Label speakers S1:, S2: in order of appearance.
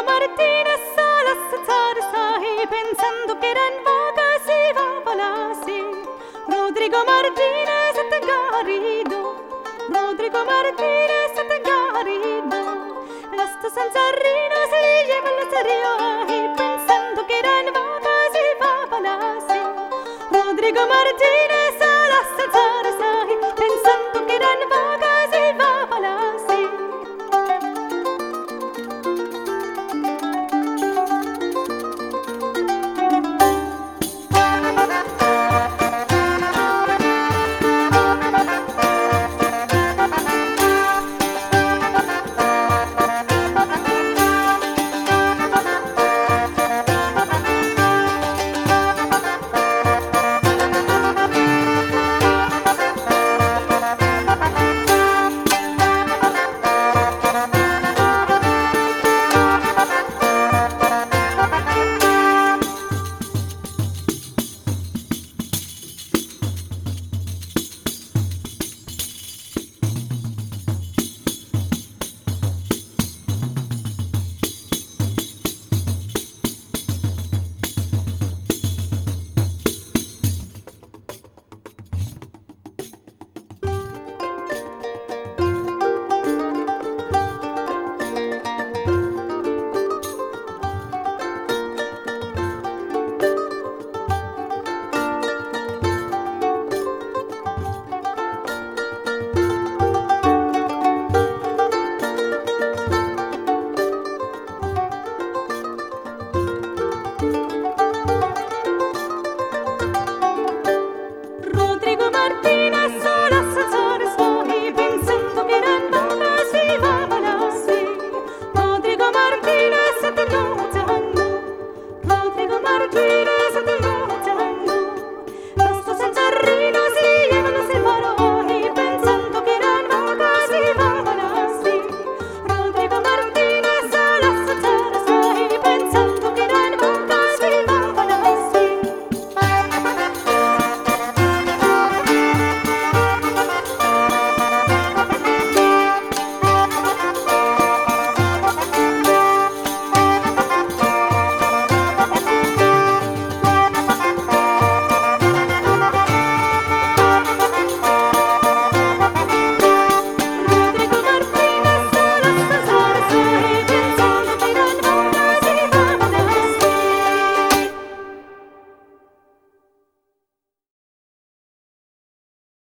S1: Martínez sola sahi pensando che era in vaga si va palasi. Rodrigo Martínez te garido, Rodrigo Martínez te garido. L'asta senza rino si lleva la serio pensando che era in vaga si va palasi. Rodrigo Martínez